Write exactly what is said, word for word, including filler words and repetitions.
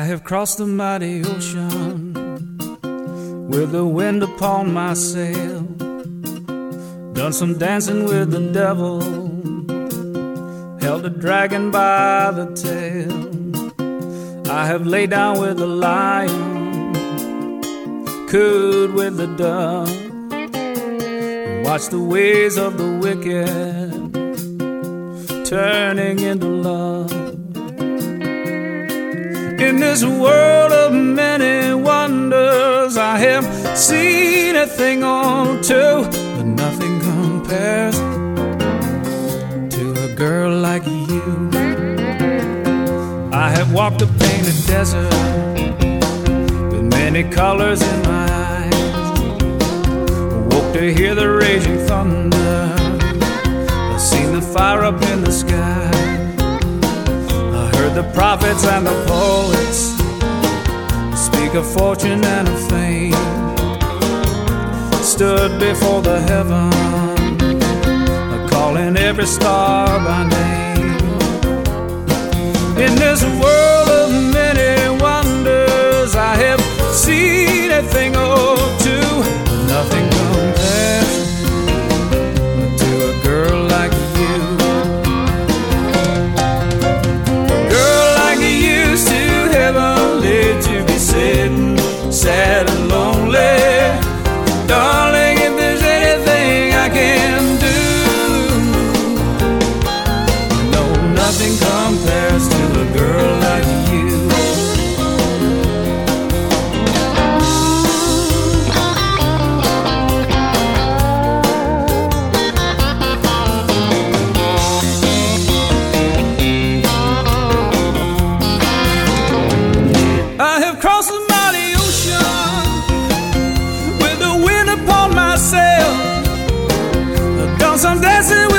have crossed the mighty ocean with the wind upon my sail, done some dancing with the devil, held a dragon by the tail. I have laid down with the lion, cooed with the dove, and watched the ways of the wicked turning into love. In this world of many wonders, I have seen a thing or two, but nothing compares to a girl like you. I have walked a painted desert with many colors in my eyes, awoke to hear the raging thunder, I've seen the fire up in the sky, I heard the prophets and the poets speak of fortune and of fame, stood before the heaven, calling every star by name. In this world of many wonders, I have seen a thing or two, but nothing compares to a girl like you. A girl like you used to heavenly, to be sitting sad and lonely. Darling, if there's anything I can do, no, nothing compares to a girl like you. I have crossed the mighty ocean with the wind upon my sail, I've done some dancing with